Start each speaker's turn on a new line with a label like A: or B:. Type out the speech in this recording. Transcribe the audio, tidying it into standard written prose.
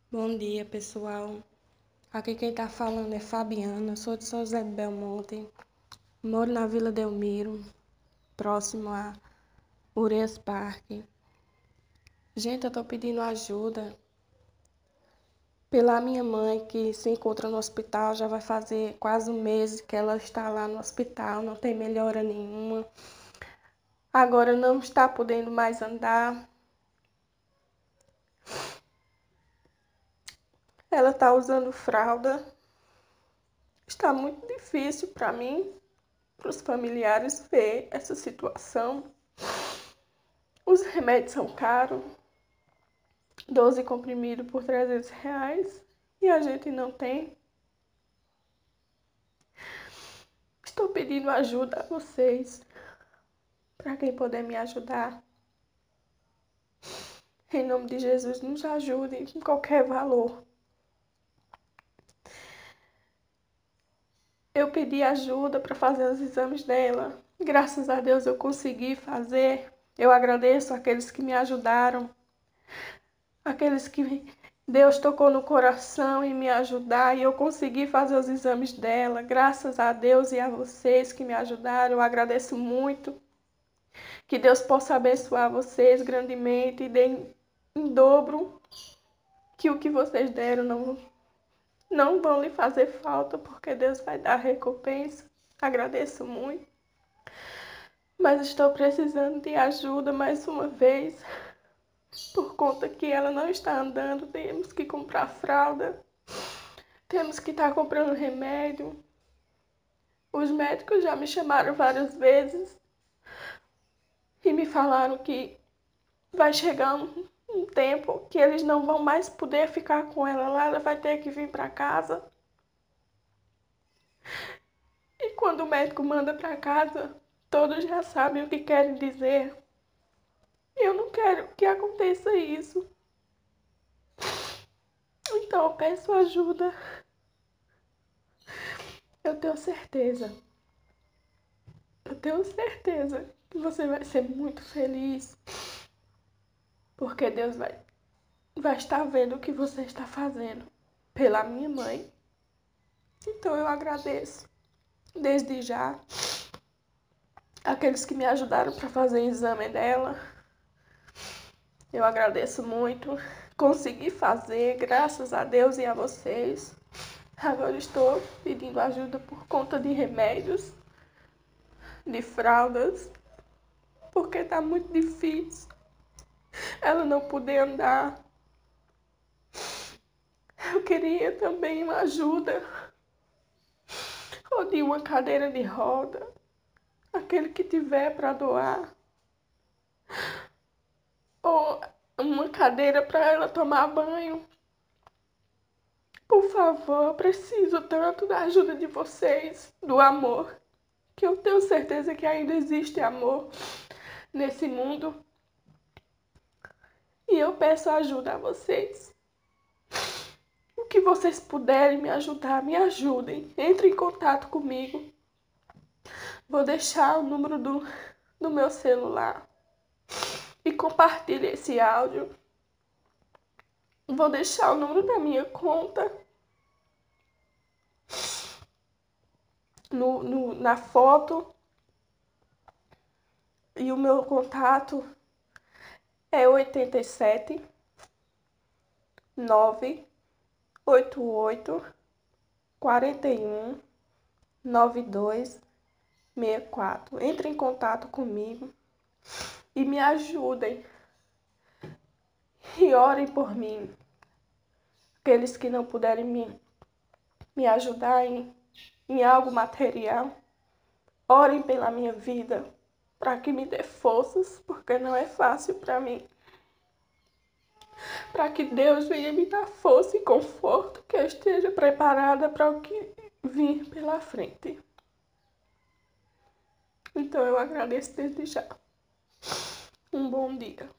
A: Bom dia, pessoal. Aqui quem tá falando é Fabiana, sou de São José de Belmonte, moro na Vila Delmiro, próximo a Urês Parque. Gente, eu tô pedindo ajuda pela minha mãe que se encontra no hospital, já vai fazer quase um mês que ela está lá no hospital, não tem melhora nenhuma. Agora não está podendo mais andar. Ela tá usando fralda. Está muito difícil para mim, para os familiares ver essa situação. Os remédios são caros, 12 comprimidos por R$ 300 e a gente não tem. Estou pedindo ajuda a vocês, para quem puder me ajudar. Em nome de Jesus, nos ajude com qualquer valor. Eu pedi ajuda para fazer os exames dela. Graças a Deus eu consegui fazer. Eu agradeço àqueles que me ajudaram, aqueles que Deus tocou no coração em me ajudar e eu consegui fazer os exames dela. Graças a Deus e a vocês que me ajudaram, eu agradeço muito. Que Deus possa abençoar vocês grandemente e dê em dobro, que o que vocês deram não vão lhe fazer falta, porque Deus vai dar recompensa. Agradeço muito. Mas estou precisando de ajuda mais uma vez. Por conta que ela não está andando, temos que comprar fralda. Temos que estar comprando remédio. Os médicos já me chamaram várias vezes e me falaram que vai chegar um tempo que eles não vão mais poder ficar com ela lá, ela vai ter que vir para casa. E quando o médico manda para casa, todos já sabem o que querem dizer. Eu não quero que aconteça isso. Então eu peço ajuda. Eu tenho certeza. Eu tenho certeza que você vai ser muito feliz. Porque Deus vai estar vendo o que você está fazendo pela minha mãe. Então eu agradeço desde já aqueles que me ajudaram para fazer o exame dela. Eu agradeço muito. Consegui fazer, graças a Deus e a vocês. Agora estou pedindo ajuda por conta de remédios, de fraldas, porque está muito difícil ela não poder andar. Eu queria também uma ajuda, ou de uma cadeira de roda, aquele que tiver para doar, ou uma cadeira para ela tomar banho. Por favor, eu preciso tanto da ajuda de vocês, do amor, que eu tenho certeza que ainda existe amor nesse mundo. E eu peço ajuda a vocês. O que vocês puderem me ajudar, me ajudem. Entre em contato comigo. Vou deixar o número do meu celular. E compartilhe esse áudio. Vou deixar o número da minha conta na foto. E o meu contato é 87 988 41 92 64. Entre em contato comigo e me ajudem. E orem por mim. Aqueles que não puderem me ajudar em algo material, orem pela minha vida, para que me dê forças, porque não é fácil para mim. Para que Deus venha me dar força e conforto, que eu esteja preparada para o que vir pela frente. Então eu agradeço desde já. Um bom dia.